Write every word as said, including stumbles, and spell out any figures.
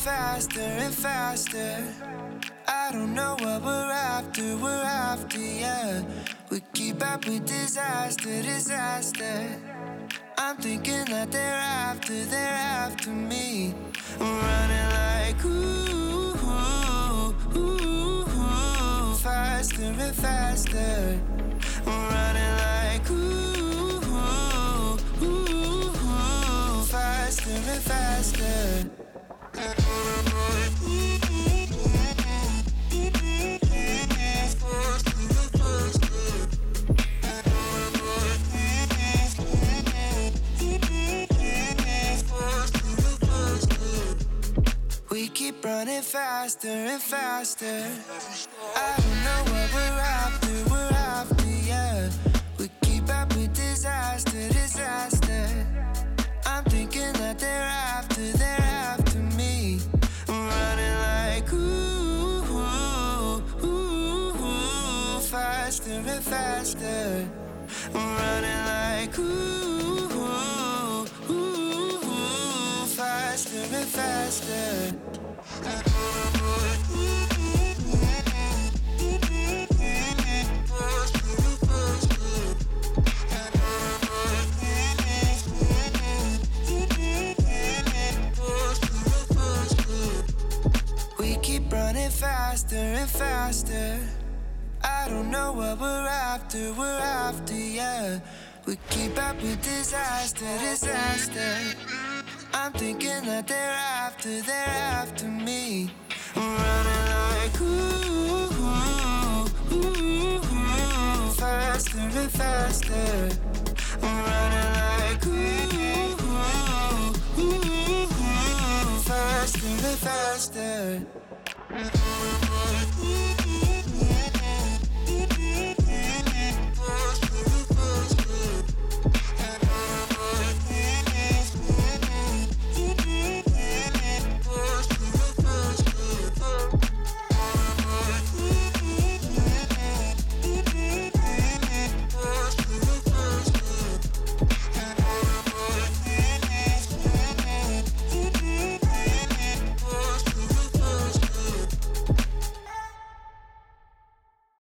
faster and faster. I don't know what we're after, we're after, yeah. We keep up with disaster, disaster. I'm thinking that they're after, they're after me. I'm running like ooh, ooh, ooh, ooh, faster and faster. I'm running like ooh, ooh, ooh, ooh, faster and faster. We keep running faster and faster. I don't know what we're after, we're after, yeah. We keep up with disaster, disaster. I'm thinking that they're after, they're after me. I'm running like ooh, ooh, ooh, ooh, faster and faster. I'm running like ooh, ooh, ooh, ooh, faster and faster. We keep running faster and faster. I don't know what we're after, we're after, yeah. We keep up with disaster, disaster. I'm thinking that they're after, they're after me. I'm running like ooh, ooh, ooh, ooh, faster and faster. I'm running like ooh, ooh, ooh, ooh, faster and faster.